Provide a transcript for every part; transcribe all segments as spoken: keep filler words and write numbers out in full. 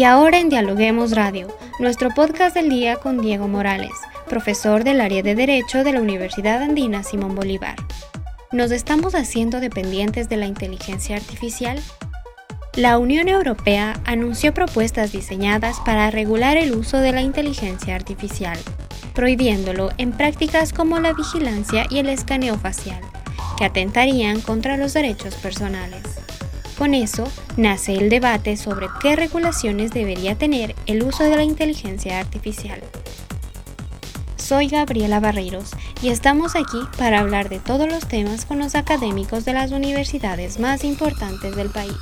Y ahora en Dialoguemos Radio, nuestro podcast del día con Diego Morales, profesor del área de Derecho de la Universidad Andina Simón Bolívar. ¿Nos estamos haciendo dependientes de la inteligencia artificial? La Unión Europea anunció propuestas diseñadas para regular el uso de la inteligencia artificial, prohibiéndolo en prácticas como la vigilancia y el escaneo facial, que atentarían contra los derechos personales. Con eso, nace el debate sobre qué regulaciones debería tener el uso de la inteligencia artificial. Soy Gabriela Barreiros y estamos aquí para hablar de todos los temas con los académicos de las universidades más importantes del país.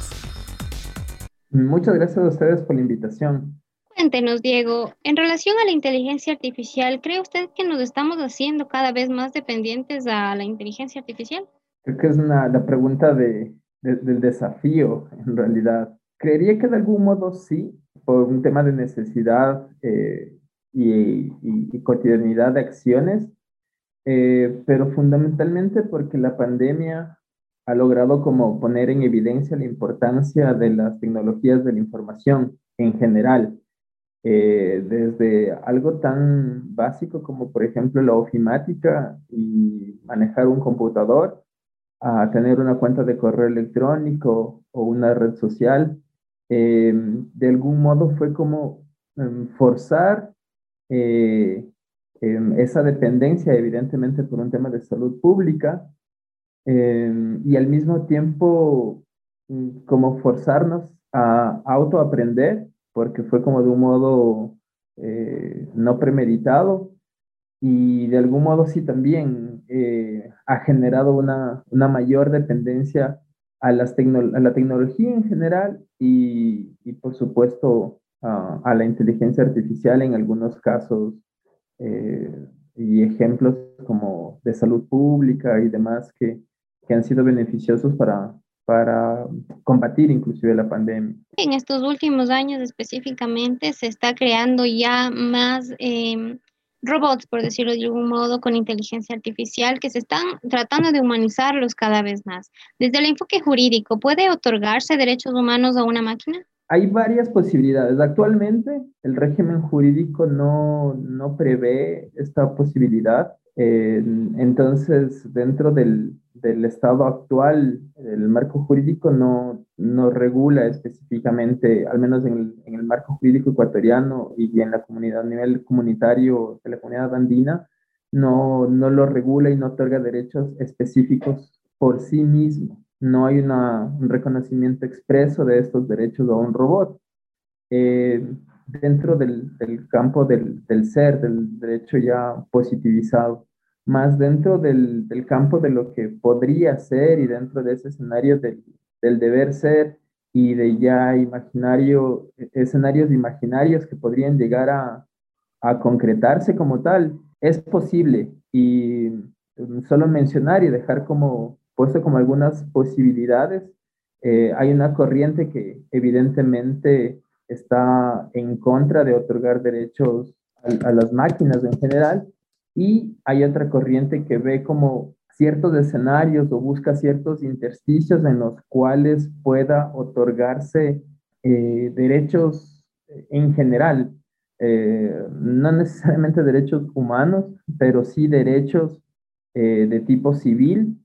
Muchas gracias a ustedes por la invitación. Cuéntenos, Diego, en relación a la inteligencia artificial, ¿cree usted que nos estamos haciendo cada vez más dependientes a la inteligencia artificial? Creo que es una, la pregunta de, de- del desafío, en realidad. Creería que de algún modo sí, por un tema de necesidad eh, y, y- y cotidianidad de acciones, eh, pero fundamentalmente porque la pandemia ha logrado como poner en evidencia la importancia de las tecnologías de la información en general, eh, desde algo tan básico como por ejemplo la ofimática y manejar un computador, a tener una cuenta de correo electrónico o una red social. Eh, de algún modo fue como em, forzar eh, em, esa dependencia, evidentemente por un tema de salud pública, em, y al mismo tiempo mm, como forzarnos a autoaprender, porque fue como de un modo eh, no premeditado y de algún modo sí también eh, ha generado una, una mayor dependencia a, las tecno- a la tecnología en general y, y por supuesto a, a la inteligencia artificial en algunos casos, eh, y ejemplos como de salud pública y demás que, que han sido beneficiosos para, para combatir inclusive la pandemia. En estos últimos años específicamente se está creando ya más em, robots, por decirlo de algún modo, con inteligencia artificial que se están tratando de humanizarlos cada vez más. Desde el enfoque jurídico, ¿puede otorgarse derechos humanos a una máquina? Hay varias posibilidades. Actualmente el régimen jurídico no, no prevé esta posibilidad. Eh, entonces, dentro del, del estado actual, el marco jurídico no, no regula específicamente, al menos en el, en el marco jurídico ecuatoriano y en la comunidad, a nivel comunitario de la comunidad andina, no, no lo regula y no otorga derechos específicos por sí mismo. No hay una, un reconocimiento expreso de estos derechos a un robot. Eh, dentro del, del campo del, del, ser, del derecho ya positivizado, más dentro del, del, campo de lo que podría ser y dentro de ese escenario del, del deber ser y de ya imaginario, escenarios imaginarios que podrían llegar a, a concretarse como tal, es posible y um, solo mencionar y dejar como puesto como algunas posibilidades. Eh, hay una corriente que evidentemente está en contra de otorgar derechos a, a las máquinas en general y hay otra corriente que ve como ciertos escenarios o busca ciertos intersticios en los cuales pueda otorgarse eh, derechos en general, eh, no necesariamente derechos humanos, pero sí derechos eh, de tipo civil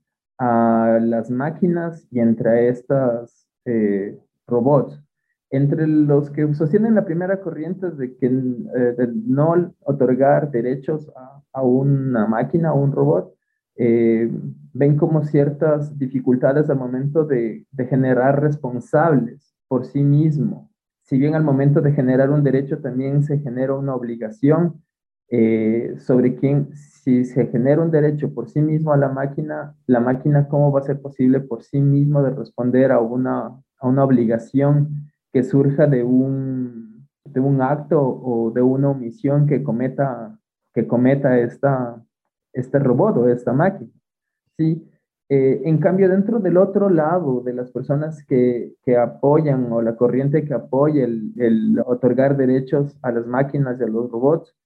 a las máquinas y entre estas eh, robots. Entre los que sostienen la primera corriente de que eh, de no otorgar derechos a, a, una máquina o un robot, eh, ven como ciertas dificultades al momento de, de generar responsables por sí mismo. Si bien al momento de generar un derecho también se genera una obligación eh, sobre quién, si se genera un derecho por sí mismo a la máquina, la máquina cómo va a ser posible por sí mismo de responder a una, a una obligación que surja de un, de un acto o de una omisión que cometa, que cometa esta, este robot o esta máquina. ¿Sí? Eh, en cambio, dentro del otro lado, de las personas que, que apoyan o la corriente que apoya el, el, otorgar derechos a las máquinas y a los robots,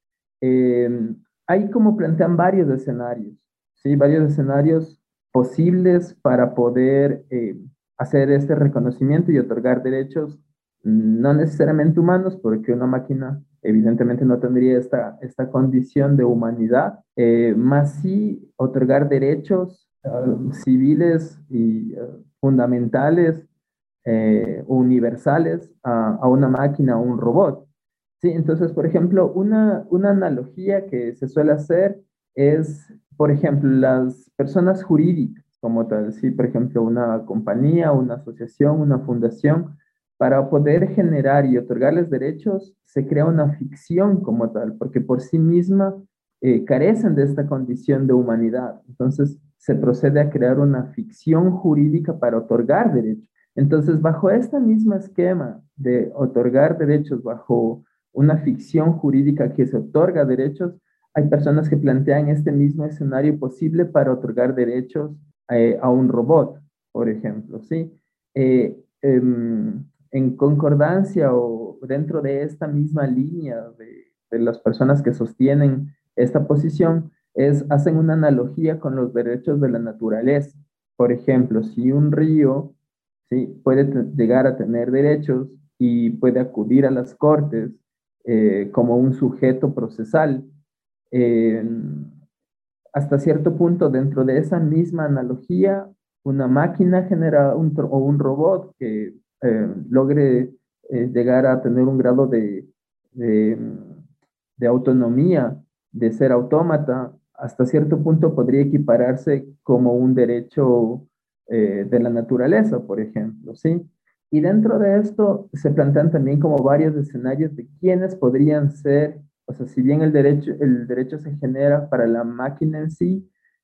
eh, hay como plantean varios escenarios, ¿sí? Varios escenarios posibles para poder eh, hacer este reconocimiento y otorgar derechos no necesariamente humanos, porque una máquina evidentemente no tendría esta, esta condición de humanidad, eh, más sí otorgar derechos uh, civiles y uh, fundamentales, eh, universales a, a, una máquina o un robot. Sí, entonces, por ejemplo, una, una analogía que se suele hacer es, por ejemplo, las personas jurídicas como tal, sí, por ejemplo, una compañía, una asociación, una fundación, para poder generar y otorgarles derechos, se crea una ficción como tal, porque por sí misma eh, carecen de esta condición de humanidad. Entonces, se procede a crear una ficción jurídica para otorgar derechos. Entonces, bajo este mismo esquema de otorgar derechos, bajo una ficción jurídica que se otorga derechos, hay personas que plantean este mismo escenario posible para otorgar derechos eh, a un robot, por ejemplo, ¿sí? Eh, eh, en concordancia o dentro de esta misma línea de, de las personas que sostienen esta posición, es, hacen una analogía con los derechos de la naturaleza. Por ejemplo, si un río, ¿sí?, puede llegar a tener derechos y puede acudir a las cortes eh, como un sujeto procesal, eh, hasta cierto punto dentro de esa misma analogía, una máquina genera un, o un robot que eh, logre eh, llegar a tener un grado de, de, de autonomía, de ser autómata, hasta cierto punto podría equipararse como un derecho eh, de la naturaleza, por ejemplo, ¿sí? Y dentro de esto se plantean también como varios escenarios de quiénes podrían ser, o sea, si bien el derecho, el derecho se genera para la máquina en sí,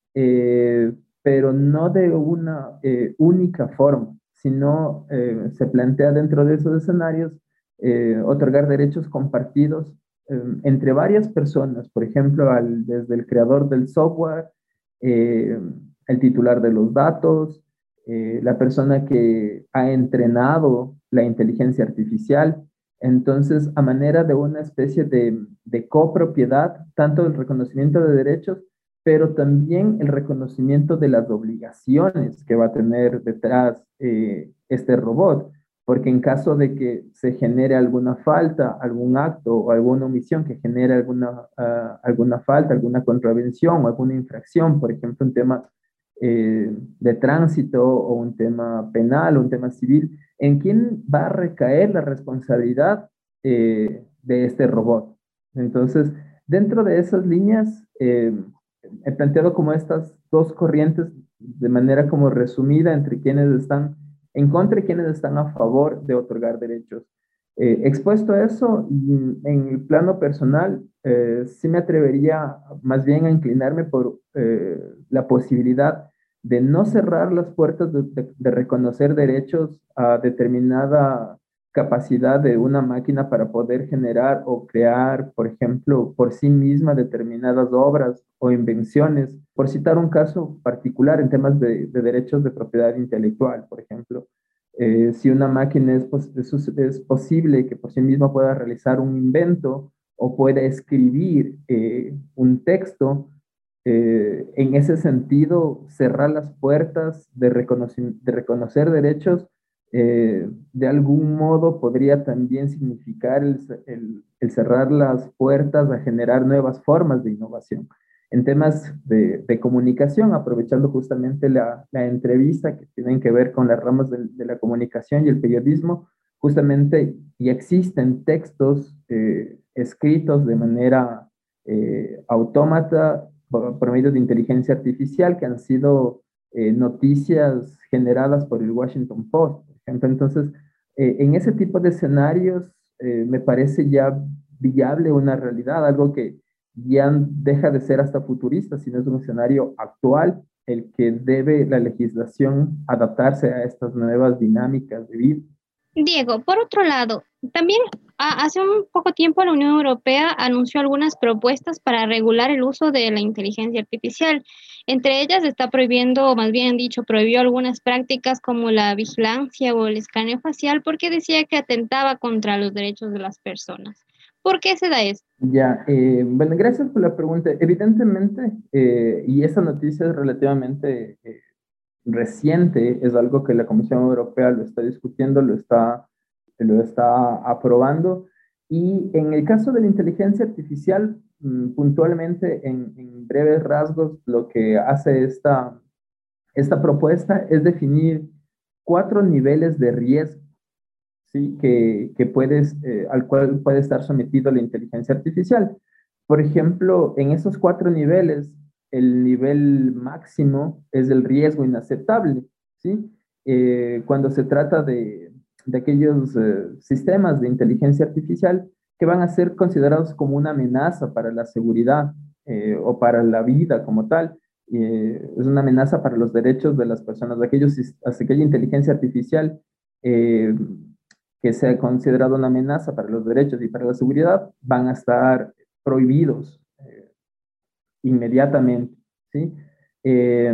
eh, pero no de una eh, única forma, sino eh, se plantea dentro de esos escenarios eh, otorgar derechos compartidos eh, entre varias personas, por ejemplo, al, desde el creador del software, eh, el titular de los datos, eh, la persona que ha entrenado la inteligencia artificial. Entonces, a manera de una especie de, de copropiedad, tanto el reconocimiento de derechos, pero también el reconocimiento de las obligaciones que va a tener detrás eh, este robot, porque en caso de que se genere alguna falta, algún acto o alguna omisión que genere alguna, uh, alguna falta, alguna contravención o alguna infracción, por ejemplo, un tema eh, de tránsito o un tema penal o un tema civil, ¿en quién va a recaer la responsabilidad eh, de este robot? Entonces, dentro de esas líneas, eh, he planteado como estas dos corrientes de manera como resumida entre quienes están en contra y quienes están a favor de otorgar derechos. Eh, expuesto a eso, en el plano personal, eh, sí me atrevería más bien a inclinarme por eh, la posibilidad de no cerrar las puertas de, de, de reconocer derechos a determinada capacidad de una máquina para poder generar o crear, por ejemplo, por sí misma determinadas obras o invenciones. Por citar un caso particular en temas de, de derechos de propiedad intelectual, por ejemplo, eh, si una máquina es, es, es, posible que por sí misma pueda realizar un invento o pueda escribir eh, un texto, eh, en ese sentido, cerrar las puertas de, reconocer, de reconocer derechos eh, de algún modo podría también significar el, el, el, cerrar las puertas a generar nuevas formas de innovación. En temas de, de comunicación, aprovechando justamente la, la, entrevista que tienen que ver con las ramas de, de la comunicación y el periodismo, justamente ya existen textos eh, escritos de manera eh, autómata por, por medio de inteligencia artificial que han sido eh, noticias generadas por el Washington Post, por ejemplo. Entonces, eh, en ese tipo de escenarios eh, me parece ya viable una realidad, algo que ya deja de ser hasta futurista, sino es un escenario actual el que debe la legislación adaptarse a estas nuevas dinámicas de vida. Diego, por otro lado, también a, hace un poco tiempo la Unión Europea anunció algunas propuestas para regular el uso de la inteligencia artificial. Entre ellas está prohibiendo, o más bien dicho, prohibió algunas prácticas como la vigilancia o el escaneo facial porque decía que atentaba contra los derechos de las personas. ¿Por qué se da esto? Ya, eh, bueno, gracias por la pregunta. Evidentemente, eh, y esa noticia es relativamente eh, reciente, es algo que la Comisión Europea lo está discutiendo, lo está lo está aprobando. Y en el caso de la inteligencia artificial, puntualmente, en, en breves rasgos, lo que hace esta, esta propuesta es definir cuatro niveles de riesgo, ¿sí? que, que puedes, eh, al cual puede estar sometido la inteligencia artificial. Por ejemplo, en esos cuatro niveles, el nivel máximo es el riesgo inaceptable, ¿sí? Eh, cuando se trata de, de aquellos eh, sistemas de inteligencia artificial que van a ser considerados como una amenaza para la seguridad eh, o para la vida como tal. Eh, es una amenaza para los derechos de las personas, de aquellos, aquella inteligencia artificial eh, que sea considerado una amenaza para los derechos y para la seguridad, van a estar prohibidos eh, inmediatamente, ¿sí? Eh,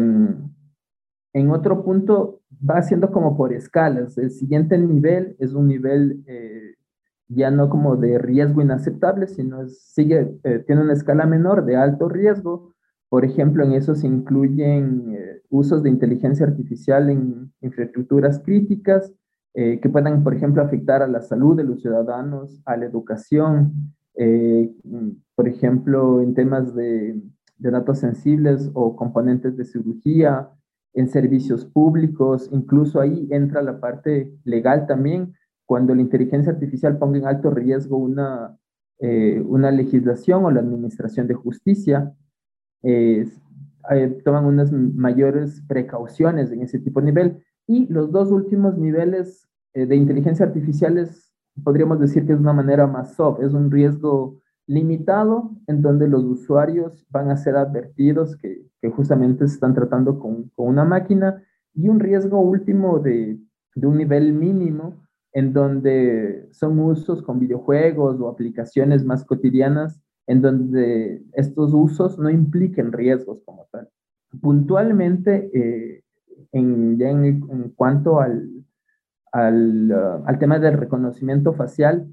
en otro punto, va siendo como por escalas. El siguiente nivel es un nivel eh, ya no como de riesgo inaceptable, sino es, sigue, eh, tiene una escala menor de alto riesgo. Por ejemplo, en eso se incluyen eh, usos de inteligencia artificial en infraestructuras críticas, eh, que puedan, por ejemplo, afectar a la salud de los ciudadanos, a la educación, eh, por ejemplo, en temas de, de datos sensibles o componentes de cirugía, en servicios públicos, incluso ahí entra la parte legal también, cuando la inteligencia artificial ponga en alto riesgo una, eh, una legislación o la administración de justicia, eh, eh, toman unas mayores precauciones en ese tipo de nivel. Y los dos últimos niveles eh, de inteligencia artificial es, podríamos decir que es una manera más soft, es un riesgo limitado en donde los usuarios van a ser advertidos que, que justamente se están tratando con, con, una máquina, y un riesgo último de, de un nivel mínimo en donde son usos con videojuegos o aplicaciones más cotidianas en donde estos usos no impliquen riesgos como tal. Puntualmente, eh, en, ya en, en cuanto al, al, uh, al tema del reconocimiento facial,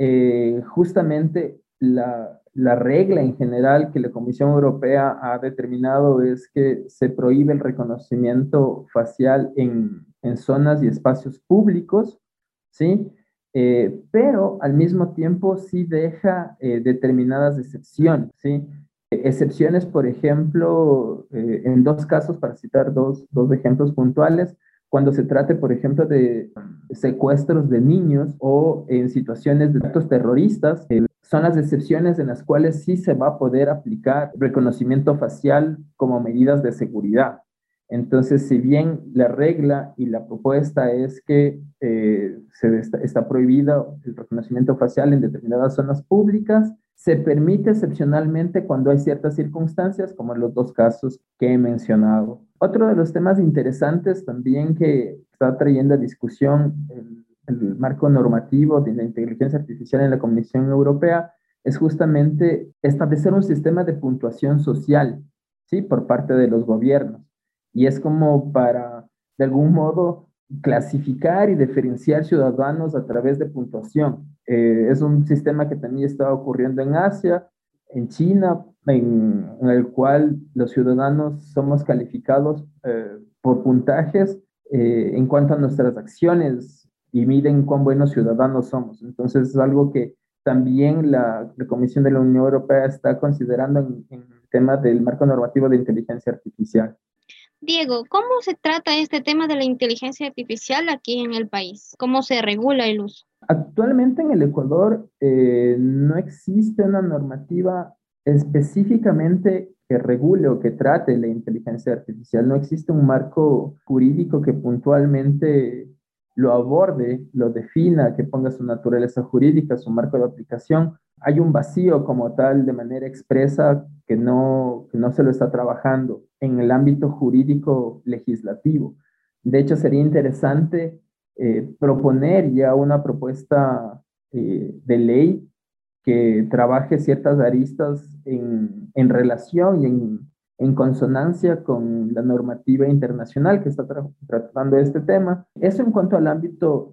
eh, justamente la, la regla en general que la Comisión Europea ha determinado es que se prohíbe el reconocimiento facial en, en zonas y espacios públicos, ¿sí? Eh, pero al mismo tiempo sí deja eh, determinadas excepciones, ¿sí? Excepciones, por ejemplo, eh, en dos casos, para citar dos, dos ejemplos puntuales, cuando se trate, por ejemplo, de secuestros de niños o en situaciones de actos terroristas, eh, son las excepciones en las cuales sí se va a poder aplicar reconocimiento facial como medidas de seguridad. Entonces, si bien la regla y la propuesta es que eh, se está, está prohibido el reconocimiento facial en determinadas zonas públicas, se permite excepcionalmente cuando hay ciertas circunstancias, como en los dos casos que he mencionado. Otro de los temas interesantes también que está trayendo a discusión el, el marco normativo de la inteligencia artificial en la Comisión Europea es justamente establecer un sistema de puntuación social, ¿sí? Por parte de los gobiernos. Y es como para, de algún modo, clasificar y diferenciar ciudadanos a través de puntuación. Eh, es un sistema que también está ocurriendo en Asia, en China, en, en el cual los ciudadanos somos calificados eh, por puntajes eh, en cuanto a nuestras acciones y miden cuán buenos ciudadanos somos. Entonces es algo que también la, la Comisión de la Unión Europea está considerando en, en el tema del marco normativo de inteligencia artificial. Diego, ¿cómo se trata este tema de la inteligencia artificial aquí en el país? ¿Cómo se regula el uso? Actualmente en el Ecuador eh, no existe una normativa específicamente que regule o que trate la inteligencia artificial. No existe un marco jurídico que puntualmente lo aborde, lo defina, que ponga su naturaleza jurídica, su marco de aplicación. Hay un vacío como tal de manera expresa que no, que no se lo está trabajando en el ámbito jurídico legislativo. De hecho, sería interesante eh, proponer ya una propuesta eh, de ley que trabaje ciertas aristas en, en relación y en, en, consonancia con la normativa internacional que está tra tratando este tema. Eso en cuanto al ámbito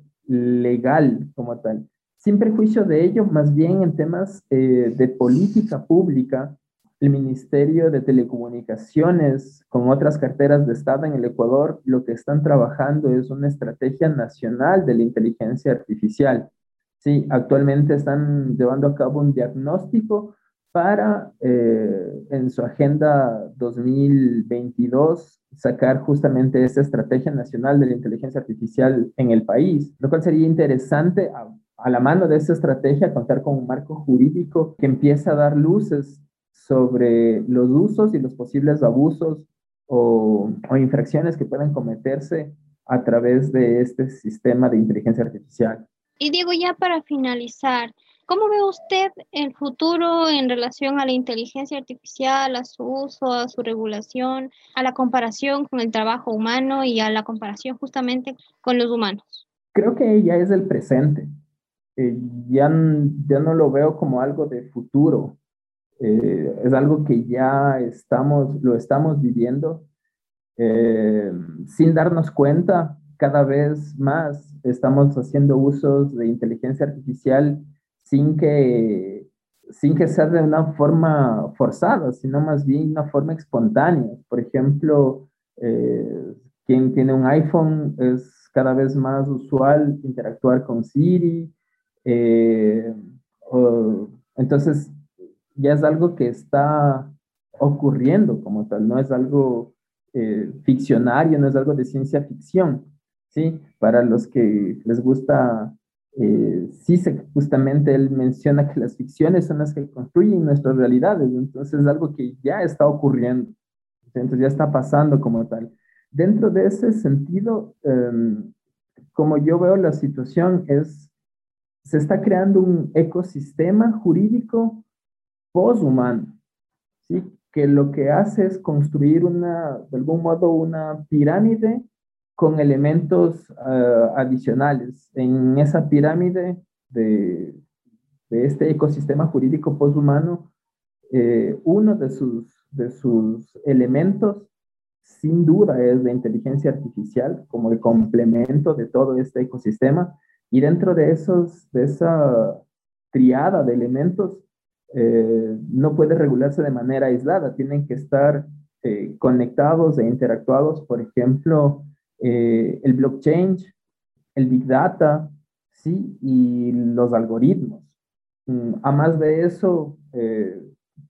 legal como tal. Sin perjuicio de ello, más bien en temas eh, de política pública, el Ministerio de Telecomunicaciones con otras carteras de Estado en el Ecuador lo que están trabajando es una estrategia nacional de la inteligencia artificial. Sí, actualmente están llevando a cabo un diagnóstico para eh, en su agenda dos mil veintidós sacar justamente esa estrategia nacional de la inteligencia artificial en el país, lo cual sería interesante a, a la mano de esa estrategia contar con un marco jurídico que empiece a dar luces sobre los usos y los posibles abusos o, o infracciones que pueden cometerse a través de este sistema de inteligencia artificial. Y Diego, ya para finalizar, ¿cómo ve usted el futuro en relación a la inteligencia artificial, a su uso, a su regulación, a la comparación con el trabajo humano y a la comparación justamente con los humanos? Creo que ya es el presente. Eh, ya, ya no lo veo como algo de futuro. Eh, es algo que ya estamos, lo estamos viviendo eh, sin darnos cuenta. Cada vez más estamos haciendo usos de inteligencia artificial sin que, sin que sea de una forma forzada, sino más bien una forma espontánea. Por ejemplo, eh, quien tiene un iPhone es cada vez más usual interactuar con Siri. Eh, o, entonces, ya es algo que está ocurriendo como tal, no es algo eh, ficcionario, no es algo de ciencia ficción, ¿sí? Para los que les gusta, eh, sí, se, justamente él menciona que las ficciones son las que construyen nuestras realidades, entonces es algo que ya está ocurriendo, entonces ya está pasando como tal. Dentro de ese sentido, eh, como yo veo la situación es, se está creando un ecosistema jurídico poshumano, ¿sí? Que lo que hace es construir una, de algún modo, una pirámide con elementos uh, adicionales. En esa pirámide de, de este ecosistema jurídico poshumano, eh, uno de sus, de sus elementos, sin duda, es la inteligencia artificial como el complemento de todo este ecosistema. Y dentro de, esos, de esa triada de elementos, eh, no puede regularse de manera aislada, tienen que estar eh, conectados e interactuados, por ejemplo, eh, el blockchain, el big data, ¿sí? Y los algoritmos. Mm, a más de eso, eh,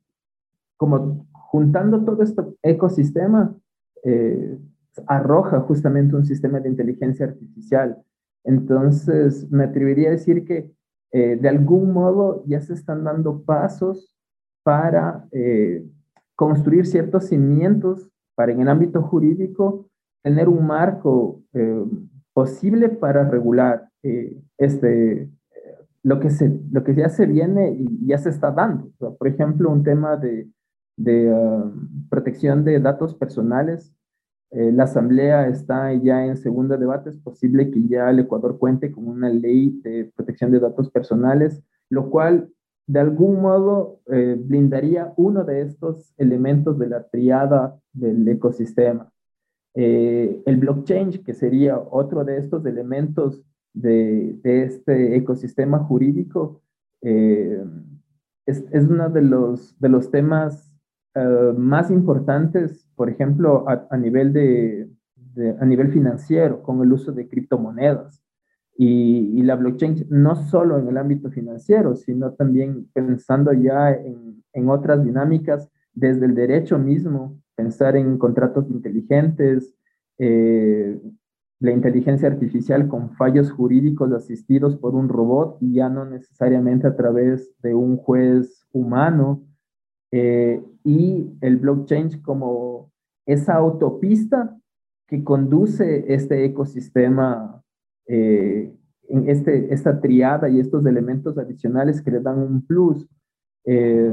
como juntando todo este ecosistema, eh, arroja justamente un sistema de inteligencia artificial. Entonces, me atrevería a decir que eh, de algún modo ya se están dando pasos para eh, construir ciertos cimientos para en el ámbito jurídico tener un marco eh, posible para regular eh, este, lo, que se, lo que ya se viene y ya se está dando. O sea, por ejemplo, un tema de, de uh, protección de datos personales. Eh, la Asamblea está ya en segundo debate. Es posible que ya el Ecuador cuente con una ley de protección de datos personales, lo cual de algún modo eh, blindaría uno de estos elementos de la triada del ecosistema. Eh, el blockchain, que sería otro de estos elementos de, de este ecosistema jurídico, eh, es, es uno de los, de los temas uh, más importantes, por ejemplo, a, a nivel de, de, a nivel financiero, con el uso de criptomonedas. Y, y, la blockchain no solo en el ámbito financiero, sino también pensando ya en, en otras dinámicas desde el derecho mismo, pensar en contratos inteligentes, eh, la inteligencia artificial con fallos jurídicos asistidos por un robot y ya no necesariamente a través de un juez humano, eh, y el blockchain como esa autopista que conduce este ecosistema, eh, en este, esta triada y estos elementos adicionales que le dan un plus, eh,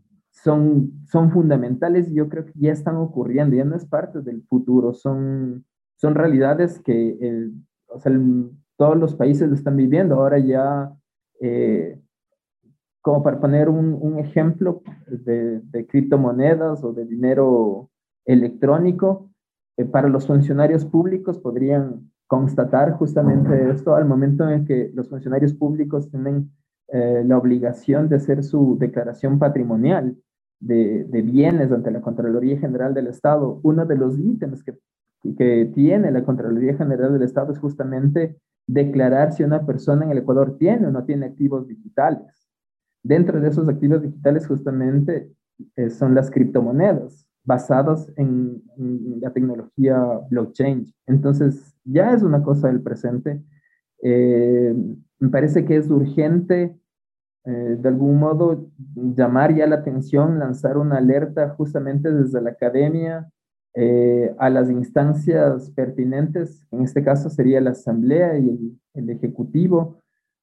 son, son fundamentales y yo creo que ya están ocurriendo, ya no es parte del futuro, son, son realidades que el, o sea, el, todos los países lo están viviendo. Ahora ya, eh, como para poner un, un ejemplo de, de, criptomonedas o de dinero electrónico, eh, para los funcionarios públicos podrían constatar justamente esto al momento en que los funcionarios públicos tienen eh, la obligación de hacer su declaración patrimonial. de, de bienes ante la Contraloría General del Estado, uno de los ítems que, que tiene la Contraloría General del Estado es justamente declarar si una persona en el Ecuador tiene o no tiene activos digitales. Dentro de esos activos digitales justamente eh, son las criptomonedas basadas en, en la tecnología blockchain. Entonces ya es una cosa del presente. Eh, me parece que es urgente eh, de algún modo llamar ya la atención, lanzar una alerta justamente desde la academia eh, a las instancias pertinentes, en este caso sería la Asamblea y el, el Ejecutivo,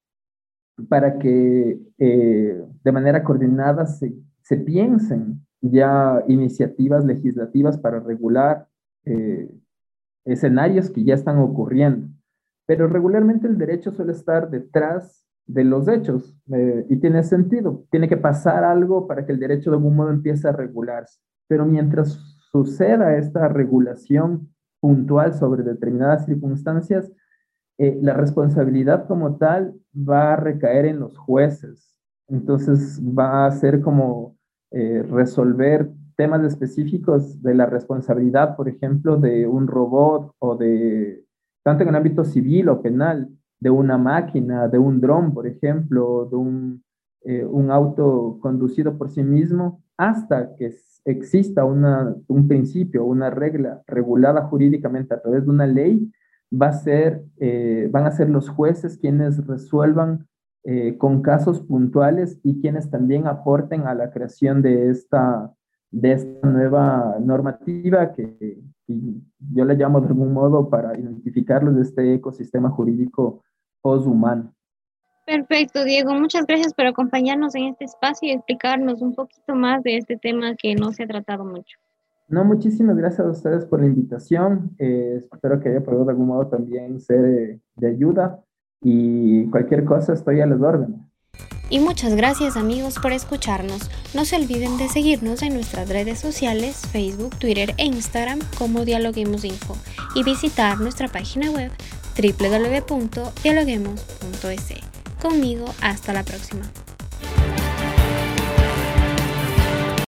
para que eh, de manera coordinada se, se piensen ya iniciativas legislativas para regular eh, escenarios que ya están ocurriendo. Pero regularmente el derecho suele estar detrás de los hechos eh, y tiene sentido. Tiene que pasar algo para que el derecho de algún modo empiece a regularse. Pero mientras suceda esta regulación puntual sobre determinadas circunstancias, eh, la responsabilidad como tal va a recaer en los jueces. Entonces va a ser como eh, resolver temas específicos de la responsabilidad, por ejemplo, de un robot o de, tanto en el ámbito civil o penal, de una máquina, de un dron, por ejemplo, de un, eh, un auto conducido por sí mismo, hasta que exista una, un principio, una regla regulada jurídicamente a través de una ley, va a ser, eh, van a ser los jueces quienes resuelvan eh, con casos puntuales y quienes también aporten a la creación de esta, de esta nueva normativa que, que yo le llamo de algún modo para identificarlos de este ecosistema jurídico poshumano. Perfecto, Diego. Muchas gracias por acompañarnos en este espacio y explicarnos un poquito más de este tema que no se ha tratado mucho. No, muchísimas gracias a ustedes por la invitación. Eh, espero que haya podido de algún modo también ser eh, de ayuda y cualquier cosa estoy a las órdenes. Y muchas gracias amigos por escucharnos. No se olviden de seguirnos en nuestras redes sociales, Facebook, Twitter e Instagram como Dialoguemos Info y visitar nuestra página web doble u doble u doble u punto dialoguemos punto es. Conmigo, hasta la próxima.